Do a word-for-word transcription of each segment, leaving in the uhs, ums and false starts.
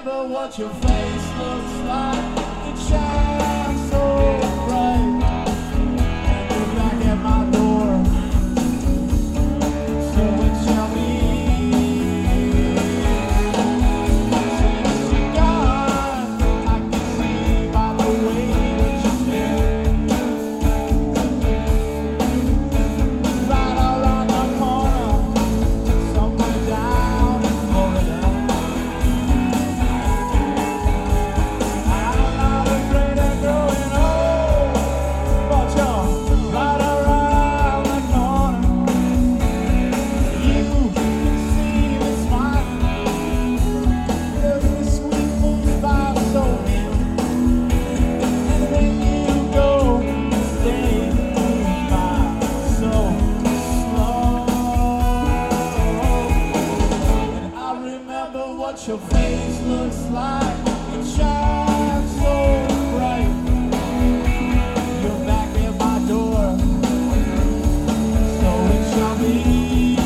remember what your face looks like. It shines so bright, and you're back at my door. So it shall be. Since you're gone, I can see by the way that you stare. Right around the corner, somewhere down in Florida. I'm not afraid of growing old, but you're right around the corner. You can see me smiling, every sweet moves by so near. And when you go, this day moves by so slow. And I remember what your face looks like. It shines so bright. You're back at my door. So it shall be.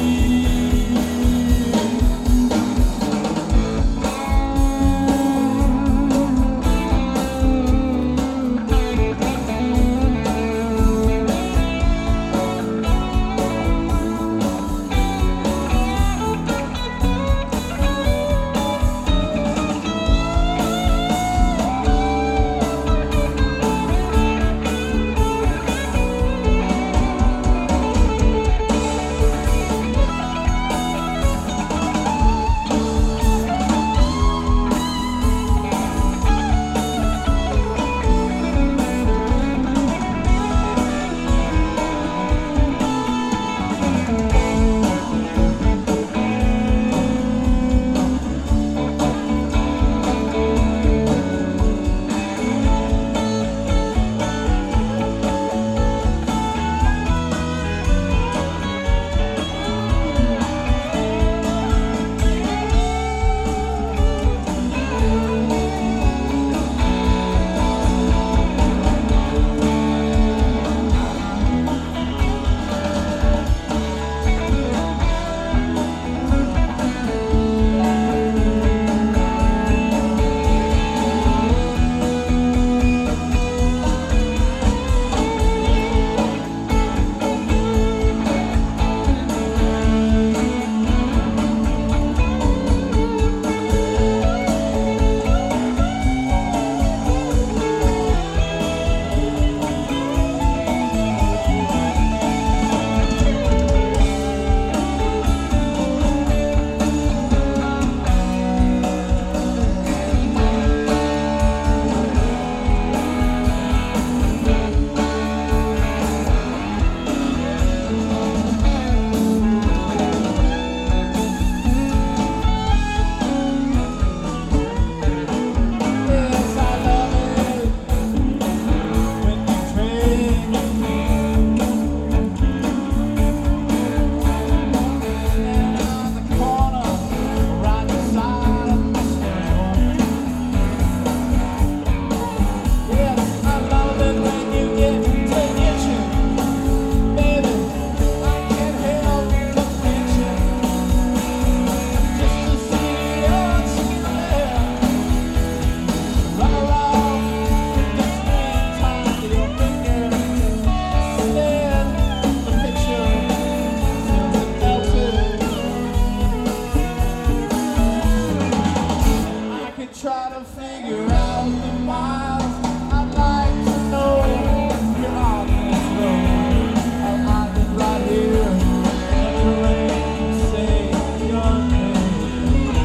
Yes, I love it when you trade me. And on the corner, right beside of the stereo. Yes, I love it when you get to itching. Baby, I can't help but mention just to see your smile. Run around in the springtime with your finger, stare at the picture till it melted. I could try to figure out the miles. I'd like to know you're on this road, and I've been right here in the rain, say your name.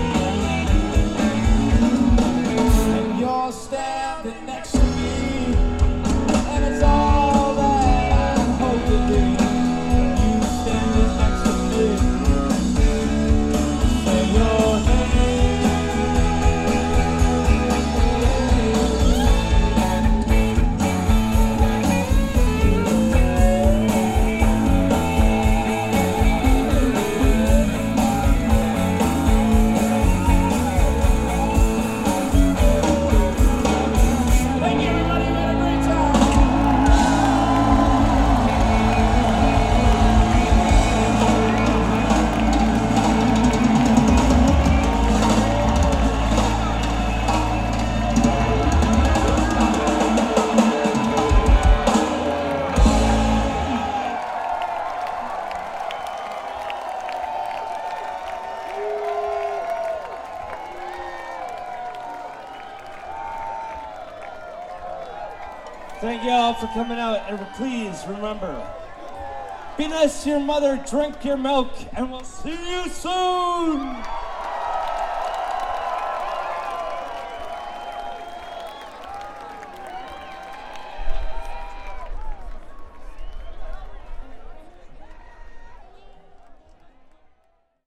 And you're standing next to me, and it's all that I hope to do. You standing next to me, say your name. Thank you all for coming out, and please remember, be nice to your mother, drink your milk, and we'll see you soon!